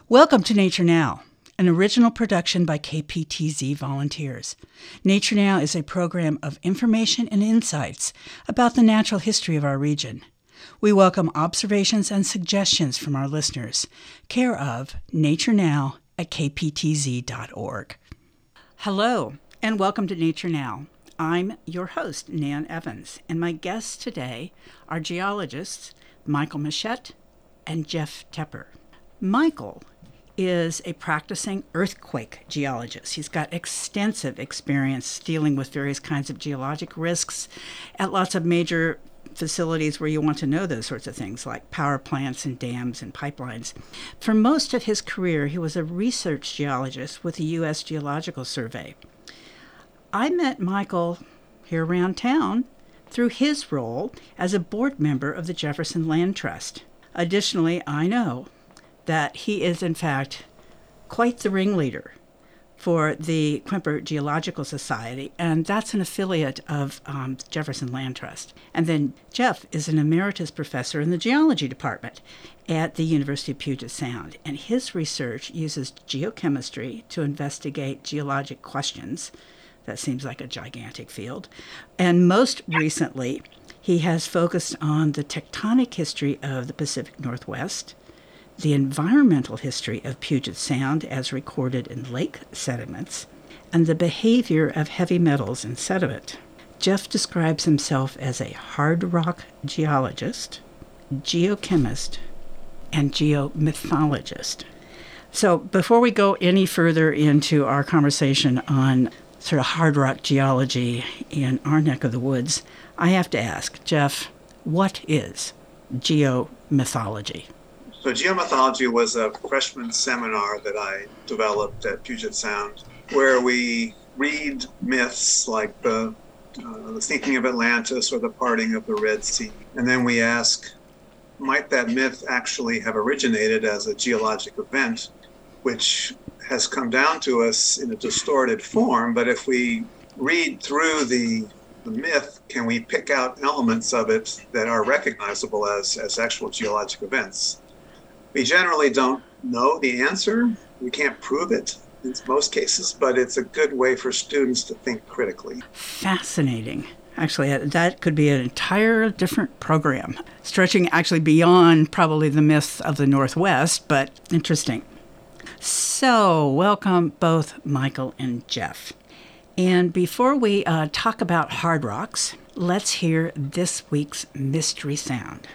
Welcome to Nature Now, an original production by KPTZ volunteers. Nature Now is a program of information and insights about the natural history of our region. We welcome observations and suggestions from our listeners, care of Nature Now at kptz.org. Hello, and welcome to Nature Now. I'm your host, Nan Evans, and my guests today are geologists Michael Michette and Jeff Tepper. Michael is a practicing earthquake geologist. He's got extensive experience dealing with various kinds of geologic risks at lots of major facilities where you want to know those sorts of things, like power plants and dams and pipelines. For most of his career, he was a research geologist with the U.S. Geological Survey. I met Michael here around town through his role as a board member of the Jefferson Land Trust. Additionally, I know that he is, in fact, quite the ringleader for the Quimper Geological Society, and that's an affiliate of Jefferson Land Trust. And then Jeff is an emeritus professor in the geology department at the University of Puget Sound, and his research uses geochemistry to investigate geologic questions. That seems like a gigantic field. And most recently, he has focused on the tectonic history of the Pacific Northwest, the environmental history of Puget Sound as recorded in lake sediments, and the behavior of heavy metals in sediment. Jeff describes himself as a hard rock geologist, geochemist, and geomythologist. So before we go any further into our conversation on sort of hard rock geology in our neck of the woods, I have to ask, Jeff, what is geomythology? So geomythology was a freshman seminar that I developed at Puget Sound, where we read myths like the sinking of Atlantis or the parting of the Red Sea. And then we ask, might that myth actually have originated as a geologic event, which has come down to us in a distorted form, but if we read through the myth, can we pick out elements of it that are recognizable as actual geologic events? We generally don't know the answer. We can't prove it in most cases, but it's a good way for students to think critically. Fascinating. Actually, that could be an entire different program, stretching actually beyond probably the myths of the Northwest, but interesting. So, welcome both Michael and Jeff. And before we talk about hard rocks, let's hear this week's mystery sound.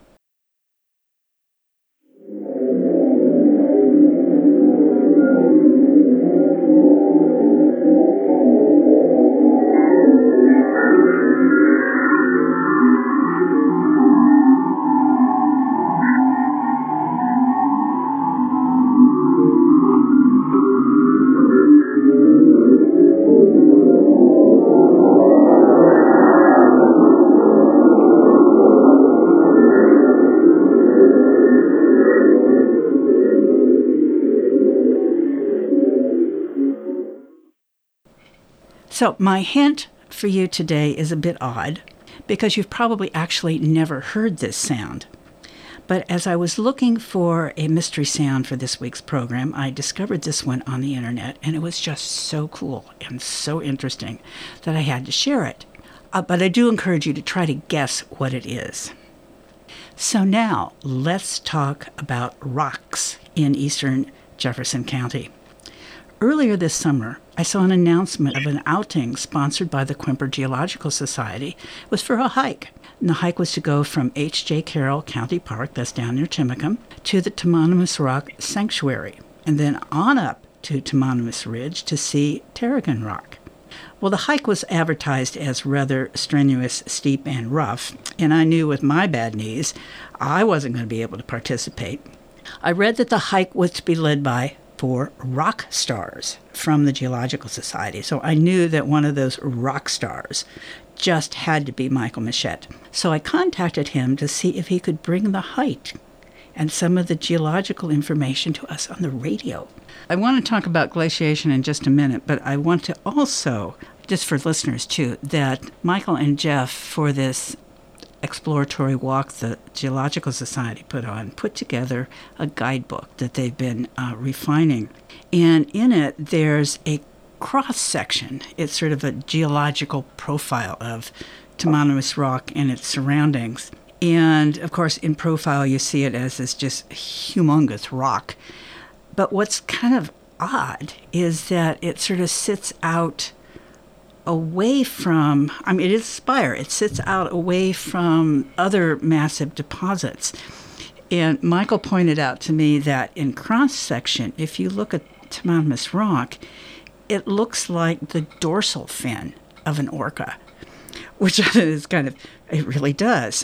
So my hint for you today is a bit odd because you've probably actually never heard this sound. But as I was looking for a mystery sound for this week's program, I discovered this one on the internet, and it was just so cool and so interesting that I had to share it. But I do encourage you to try to guess what it is. So now let's talk about rocks in eastern Jefferson County. Earlier this summer, I saw an announcement of an outing sponsored by the Quimper Geological Society. It was for a hike. And the hike was to go from H.J. Carroll County Park, that's down near Timicum, to the Tomononous Rock Sanctuary, and then on up to Tomononous Ridge to see Tarragon Rock. Well, the hike was advertised as rather strenuous, steep, and rough, and I knew with my bad knees, I wasn't going to be able to participate. I read that the hike was to be led by 4 rock stars from the Geological Society, so I knew that one of those rock stars just had to be Michael Michette. So I contacted him to see if he could bring the hike and some of the geological information to us on the radio. I want to talk about glaciation in just a minute, but I want to also, just for listeners too, that Michael and Jeff, for this exploratory walk the Geological Society put together a guidebook that they've been refining. And in it, there's a cross-section. It's sort of a geological profile of Tomonimous Rock and its surroundings. And, of course, in profile, you see it as this just humongous rock. But what's kind of odd is that it sort of sits out away from, it is a spire. It sits out away from other massive deposits. And Michael pointed out to me that in cross-section, if you look at Tomonimous Rock, it looks like the dorsal fin of an orca, which is it really does.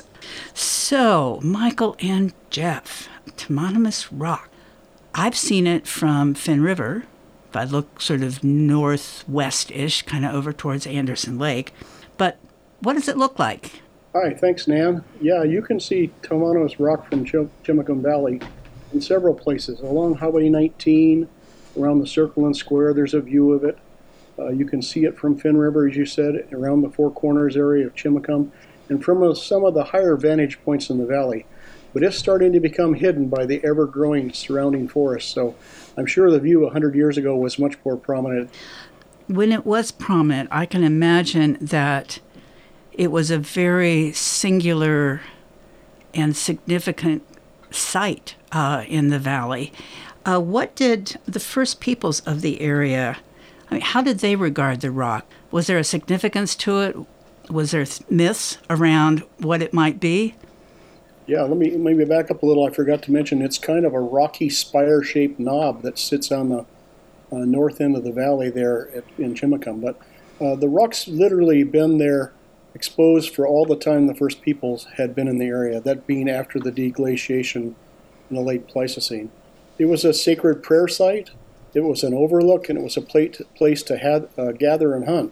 So, Michael and Jeff, Tomonimous Rock. I've seen it from Finn River. If I look sort of northwest-ish, kind of over towards Anderson Lake. But what does it look like? Hi, thanks, Nan. Yeah, you can see Tomonimous Rock from Chimacum Valley in several places. Along Highway 19, around the Circle and Square, there's a view of it. You can see it from Finn River, as you said, around the Four Corners area of Chimacum, and from some of the higher vantage points in the valley. But it's starting to become hidden by the ever-growing surrounding forest, so I'm sure the view 100 years ago was much more prominent. When it was prominent, I can imagine that it was a very singular and significant site in the valley. What did the first peoples of the area, how did they regard the rock? Was there a significance to it? Was there myths around what it might be? Yeah, let me maybe back up a little. I forgot to mention it's kind of a rocky spire-shaped knob that sits on the north end of the valley there in Chimacum. But the rock's literally been there exposed for all the time the first peoples had been in the area, that being after the deglaciation in the late Pleistocene. It was a sacred prayer site, it was an overlook, and it was a place to gather and hunt.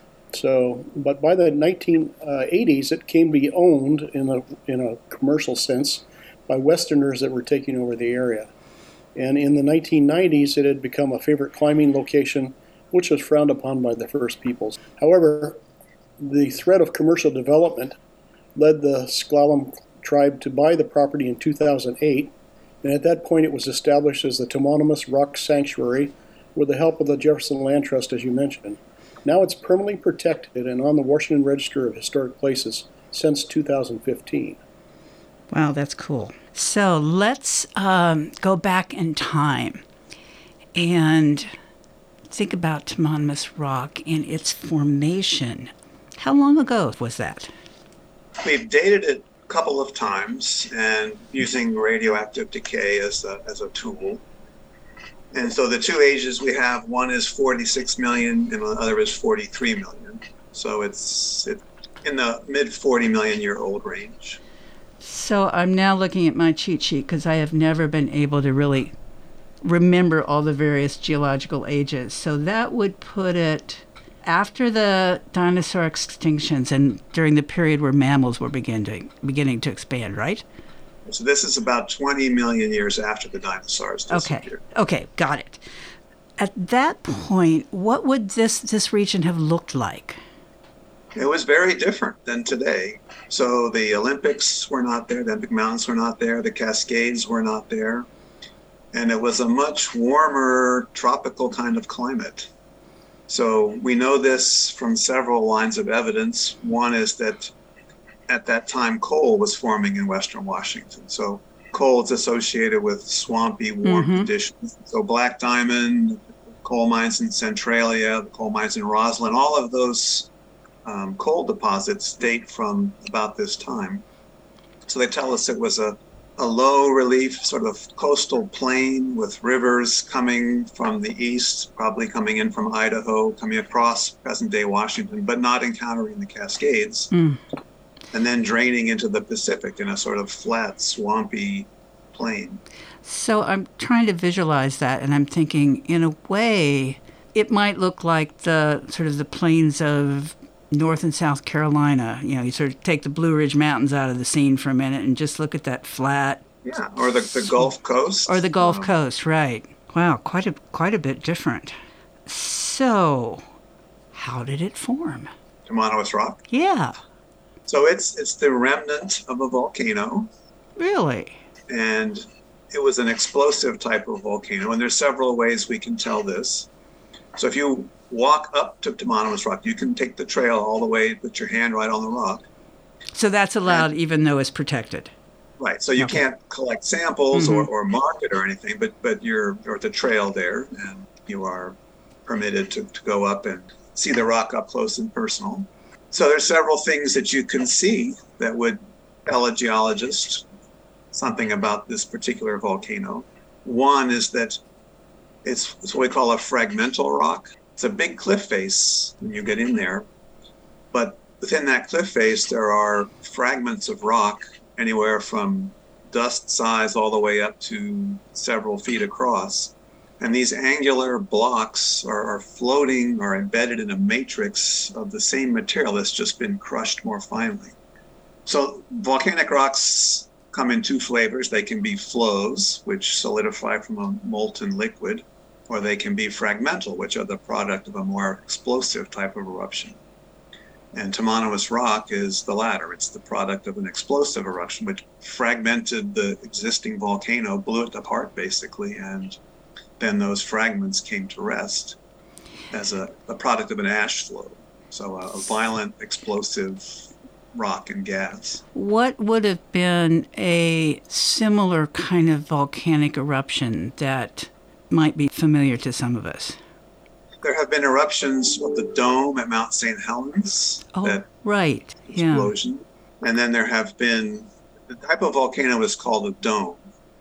So, but by the 1980s, it came to be owned in a commercial sense by Westerners that were taking over the area. And in the 1990s, it had become a favorite climbing location, which was frowned upon by the first peoples. However, the threat of commercial development led the S'Klallam tribe to buy the property in 2008, and at that point it was established as the Tomonimous Rock Sanctuary with the help of the Jefferson Land Trust, as you mentioned. Now it's permanently protected and on the Washington Register of Historic Places since 2015. Wow, that's cool. So let's go back in time and think about Tomonimous Rock and its formation. How long ago was that? We've dated it a couple of times and using radioactive decay as a tool. And so the two ages we have, one is 46 million and the other is 43 million. So it's in the mid 40 million year old range. So I'm now looking at my cheat sheet because I have never been able to really remember all the various geological ages. So that would put it after the dinosaur extinctions and during the period where mammals were beginning to expand, right? So this is about 20 million years after the dinosaurs disappeared. Okay, got it. At that point, what would this region have looked like? It was very different than today. So the Olympics were not there, the Olympic Mountains were not there, the Cascades were not there. And it was a much warmer, tropical kind of climate. So we know this from several lines of evidence. One is that at that time, coal was forming in Western Washington. So coal is associated with swampy, warm conditions. So Black Diamond, coal mines in Centralia, the coal mines in Roslyn, all of those coal deposits date from about this time. So they tell us it was a low relief sort of coastal plain with rivers coming from the east, probably coming in from Idaho, coming across present-day Washington, but not encountering the Cascades. And then draining into the Pacific in a sort of flat, swampy plain. So I'm trying to visualize that, and I'm thinking, in a way, it might look like the sort of the plains of North and South Carolina. You know, you sort of take the Blue Ridge Mountains out of the scene for a minute and just look at that flat. Yeah, or the Gulf Coast. Or the Gulf Coast, right. Wow, quite a bit different. So, how did it form? Tomonimous Rock? Yeah. So it's the remnant of a volcano. Really? And it was an explosive type of volcano. And there's several ways we can tell this. So if you walk up to Tomanowos Rock, you can take the trail all the way, put your hand right on the rock. So that's allowed even though it's protected? Right. So you can't collect samples or mark it or anything, but you're at the trail there, and you are permitted to go up and see the rock up close and personal. So there's several things that you can see that would tell a geologist something about this particular volcano. One is that it's what we call a fragmental rock. It's a big cliff face when you get in there, but within that cliff face there are fragments of rock anywhere from dust size all the way up to several feet across. And these angular blocks are floating or embedded in a matrix of the same material that's just been crushed more finely. So volcanic rocks come in two flavors. They can be flows, which solidify from a molten liquid, or they can be fragmental, which are the product of a more explosive type of eruption. And Tomanowos Rock is the latter. It's the product of an explosive eruption, which fragmented the existing volcano, blew it apart basically, and then those fragments came to rest as a product of an ash flow. So a violent, explosive rock and gas. What would have been a similar kind of volcanic eruption that might be familiar to some of us? There have been eruptions of the dome at Mount St. Helens. Right. Explosion. Yeah. And then there have been, the type of volcano is called a dome.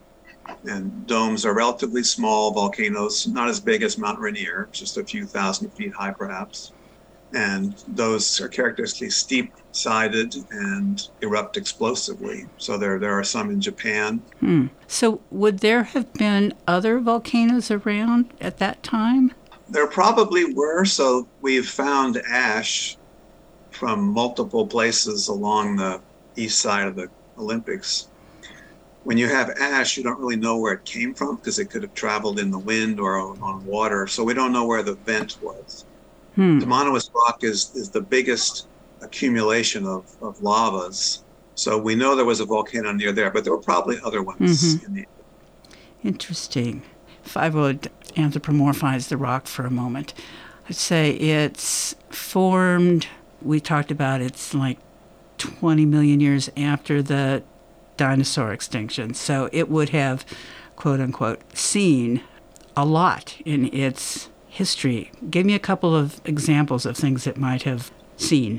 And domes are relatively small volcanoes, not as big as Mount Rainier, just a few thousand feet high perhaps. And those are characteristically steep-sided and erupt explosively. So there are some in Japan. So would there have been other volcanoes around at that time? There probably were. So we've found ash from multiple places along the east side of the Olympics. When you have ash, you don't really know where it came from because it could have traveled in the wind or on water. So we don't know where the vent was. Tomanowos Rock is the biggest accumulation of lavas. So we know there was a volcano near there, but there were probably other ones in the Interesting. If I would anthropomorphize the rock for a moment, I'd say it's formed, we talked about it's like 20 million years after the dinosaur extinction. So it would have, quote unquote, seen a lot in its history. Give me a couple of examples of things it might have seen.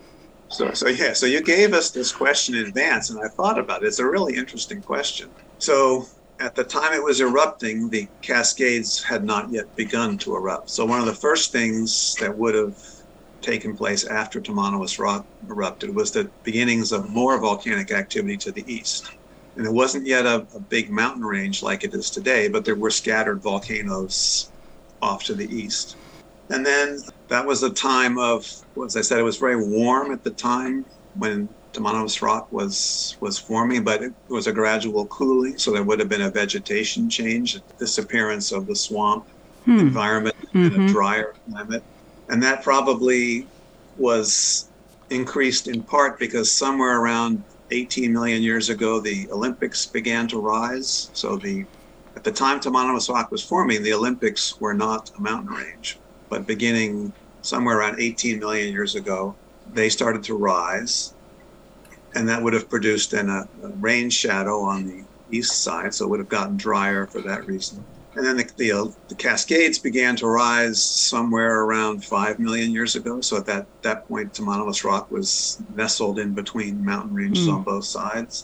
So you gave us this question in advance, and I thought about it. It's a really interesting question. So at the time it was erupting, the Cascades had not yet begun to erupt. So one of the first things that would have taken place after Tomanowos Rock erupted was the beginnings of more volcanic activity to the east. And it wasn't yet a big mountain range like it is today, but there were scattered volcanoes off to the east. And then that was a time of, as I said, it was very warm at the time when Tomanowos Rock was forming, but it was a gradual cooling, so there would have been a vegetation change, a disappearance of the swamp environment in a drier climate. And that probably was increased in part because somewhere around 18 million years ago, the Olympics began to rise. So at the time Tomanowos Rock was forming, the Olympics were not a mountain range. But beginning somewhere around 18 million years ago, they started to rise. And that would have produced then a rain shadow on the east side, so it would have gotten drier for that reason. And then the Cascades began to rise somewhere around 5 million years ago. So at that point, Tomanowos Rock was nestled in between mountain ranges on both sides.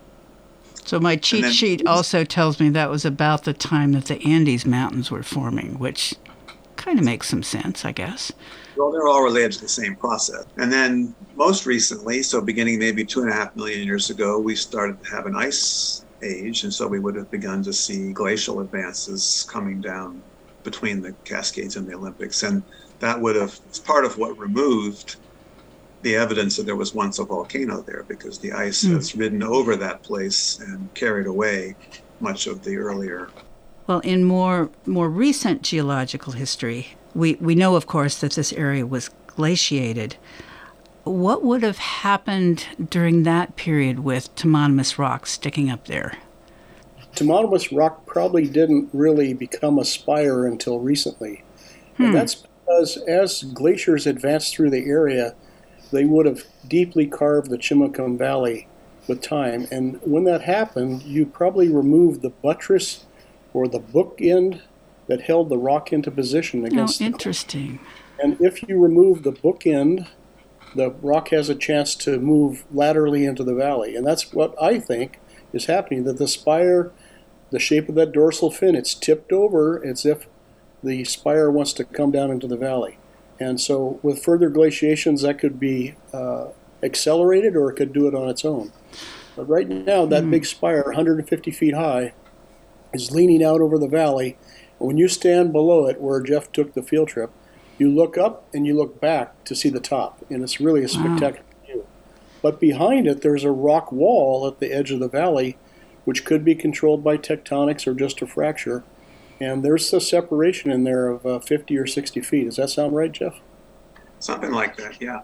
So my cheat sheet also tells me that was about the time that the Andes Mountains were forming, which kind of makes some sense, I guess. Well, they're all related to the same process. And then most recently, so beginning maybe 2.5 million years ago, we started to have an ice age. And so we would have begun to see glacial advances coming down between the Cascades and the Olympics. And that it's part of what removed the evidence that there was once a volcano there, because the ice has ridden over that place and carried away much of the earlier. Well, in more recent geological history, we know, of course, that this area was glaciated. what would have happened during that period with Tomononous Rock sticking up there? Tomononous Rock probably didn't really become a spire until recently. And that's because as glaciers advanced through the area, they would have deeply carved the Chimacum Valley with time. And when that happened, you probably removed the buttress or the bookend that held the rock into position against interesting. And if you remove the bookend, the rock has a chance to move laterally into the valley. And that's what I think is happening, that the spire, the shape of that dorsal fin, it's tipped over as if the spire wants to come down into the valley. And so with further glaciations, that could be accelerated, or it could do it on its own. But right now, that big spire, 150 feet high, is leaning out over the valley. And when you stand below it, where Jeff took the field trip, you look up and you look back to see the top. And it's really a spectacular view. But behind it, there's a rock wall at the edge of the valley, which could be controlled by tectonics or just a fracture. And there's a separation in there of 50 or 60 feet. Does that sound right, Jeff? Something like that, yeah.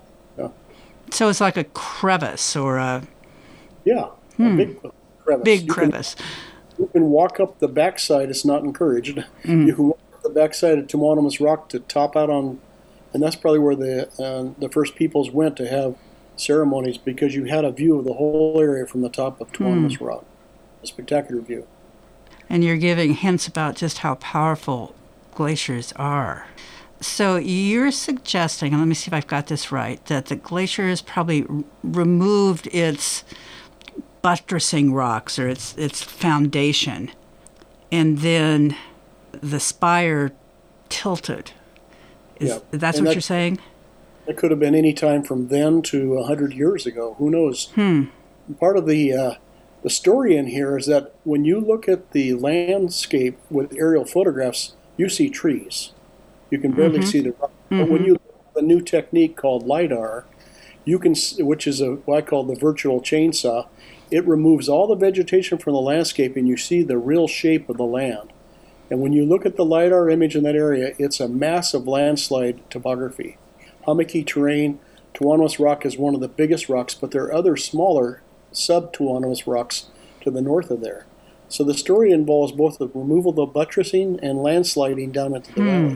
So it's like a crevice or a... Yeah, a big crevice. Big crevice. You can walk up the backside. It's not encouraged. You can walk up the backside of Tomononous Rock to top out on... And that's probably where the first peoples went to have ceremonies, because you had a view of the whole area from the top of Tomononous Rock. A spectacular view. And you're giving hints about just how powerful glaciers are. So you're suggesting, and let me see if I've got this right, that the glacier has probably removed its buttressing rocks or its foundation, and then the spire tilted. That's what you're saying? It could have been any time from then to 100 years ago. Who knows? Part of the story in here is that when you look at the landscape with aerial photographs, you see trees. You can barely see the rock. But when you look at the new technique called LiDAR, you can, which is what I call the virtual chainsaw, it removes all the vegetation from the landscape and you see the real shape of the land. And when you look at the LiDAR image in that area, it's a massive landslide topography. Hummocky terrain. Tomononous Rock is one of the biggest rocks, but there are other smaller sub-Tomononous rocks to the north of there. So the story involves both the removal of the buttressing and landsliding down into the valley.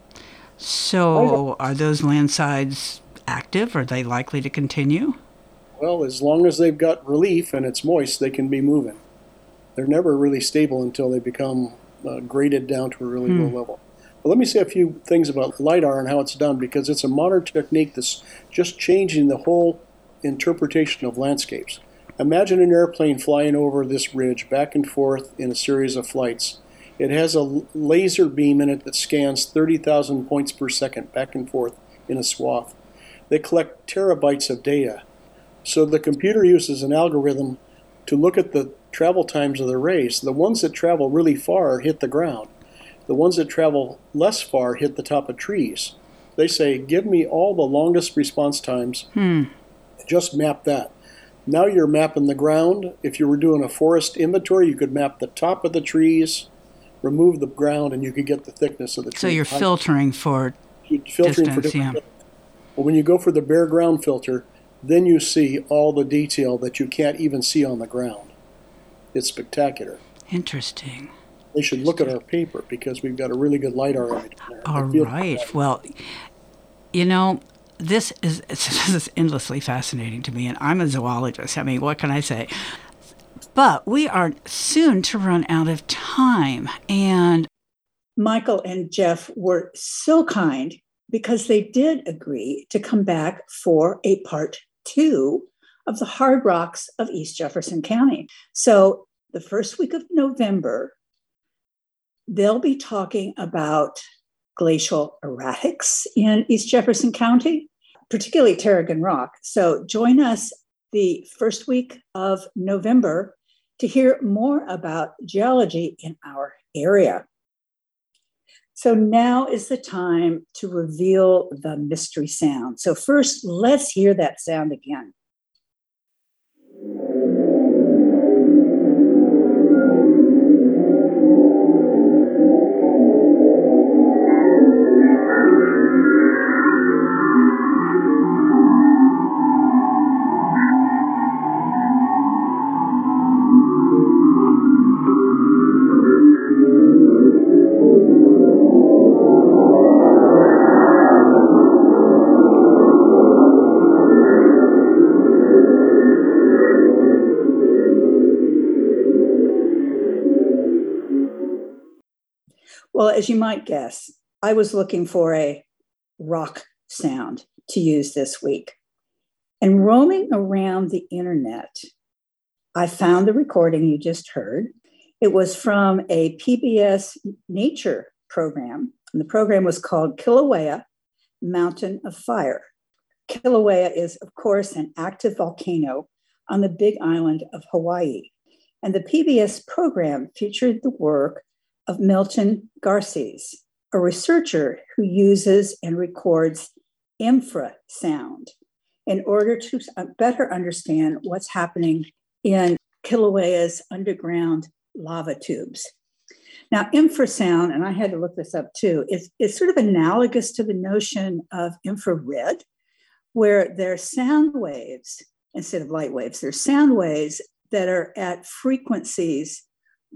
So are those landslides active? Are they likely to continue? Well, as long as they've got relief and it's moist, they can be moving. They're never really stable until they become graded down to a really low level. But let me say a few things about LiDAR and how it's done, because it's a modern technique that's just changing the whole interpretation of landscapes. Imagine an airplane flying over this ridge back and forth in a series of flights. It has a laser beam in it that scans 30,000 points per second back and forth in a swath. They collect terabytes of data. So the computer uses an algorithm to look at the travel times of the rays. The ones that travel really far hit the ground. The ones that travel less far hit the top of trees. They say, give me all the longest response times. Just map that. Now you're mapping the ground. If you were doing a forest inventory, you could map the top of the trees, remove the ground, and you could get the thickness of the tree. So you're filtering for distance, different. But when you go for the bare ground filter, then you see all the detail that you can't even see on the ground. It's spectacular. Interesting. They should look at our paper, because we've got a really good LiDAR image in there. All right. Well, you know, this is endlessly fascinating to me, and I'm a zoologist. I mean, what can I say? But we are soon to run out of time, and Michael and Jeff were so kind because they did agree to come back for a part 2 of the hard rocks of East Jefferson County. So the first week of November, they'll be talking about glacial erratics in East Jefferson County, particularly Tarragon Rock. So join us the first week of November to hear more about geology in our area. So now is the time to reveal the mystery sound. So first, let's hear that sound again. Well, as you might guess, I was looking for a rock sound to use this week. And roaming around the internet, I found the recording you just heard. It was from a PBS nature program, and the program was called Kilauea, Mountain of Fire. Kilauea is, of course, an active volcano on the Big Island of Hawaii. And the PBS program featured the work of Milton Garces, a researcher who uses and records infrasound in order to better understand what's happening in Kilauea's underground lava tubes. Now, infrasound, and I had to look this up too, is sort of analogous to the notion of infrared, where there are sound waves instead of light waves. There's sound waves that are at frequencies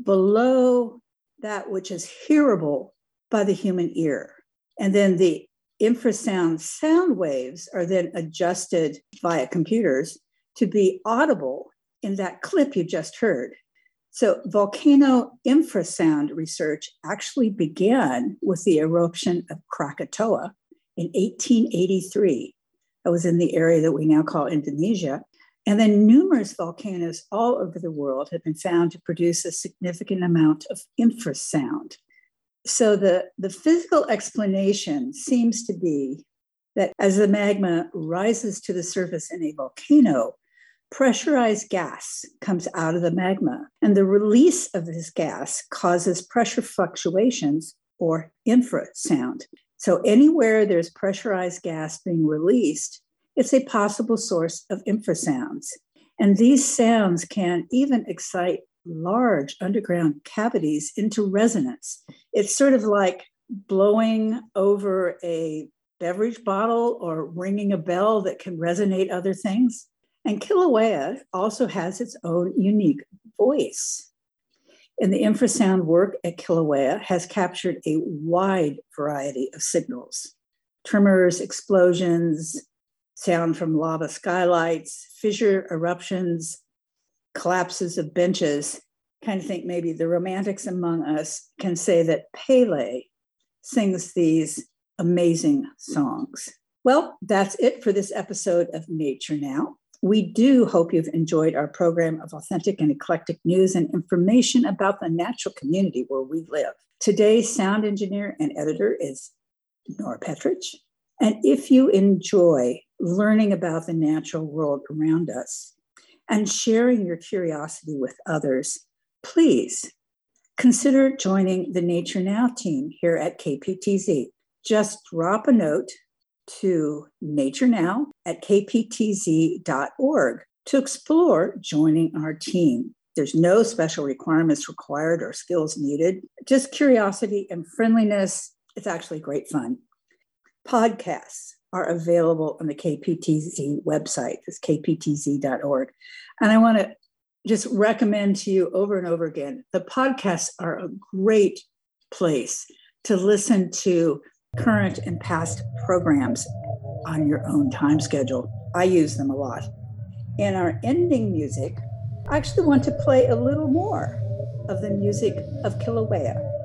below that which is hearable by the human ear. And then the infrasound sound waves are then adjusted via computers to be audible in that clip you just heard. So volcano infrasound research actually began with the eruption of Krakatoa in 1883. That was in the area that we now call Indonesia. And then numerous volcanoes all over the world have been found to produce a significant amount of infrasound. So the physical explanation seems to be that as the magma rises to the surface in a volcano, pressurized gas comes out of the magma, and the release of this gas causes pressure fluctuations or infrasound. So anywhere there's pressurized gas being released, it's a possible source of infrasounds. And these sounds can even excite large underground cavities into resonance. It's sort of like blowing over a beverage bottle or ringing a bell that can resonate other things. And Kilauea also has its own unique voice. And the infrasound work at Kilauea has captured a wide variety of signals: tremors, explosions, sound from lava skylights, fissure eruptions, collapses of benches. Kind of think maybe the romantics among us can say that Pele sings these amazing songs. Well, that's it for this episode of Nature Now. We do hope you've enjoyed our program of authentic and eclectic news and information about the natural community where we live. Today's sound engineer and editor is Nora Petrich. And if you enjoy learning about the natural world around us and sharing your curiosity with others, please consider joining the Nature Now team here at KPTZ. Just drop a note to naturenow@kptz.org to explore joining our team. There's no special requirements required or skills needed, just curiosity and friendliness. It's actually great fun. Podcasts are available on the KPTZ website. It's kptz.org. And I want to just recommend to you over and over again, the podcasts are a great place to listen to current and past programs on your own time schedule. I use them a lot. In our ending music, I actually want to play a little more of the music of Kilauea.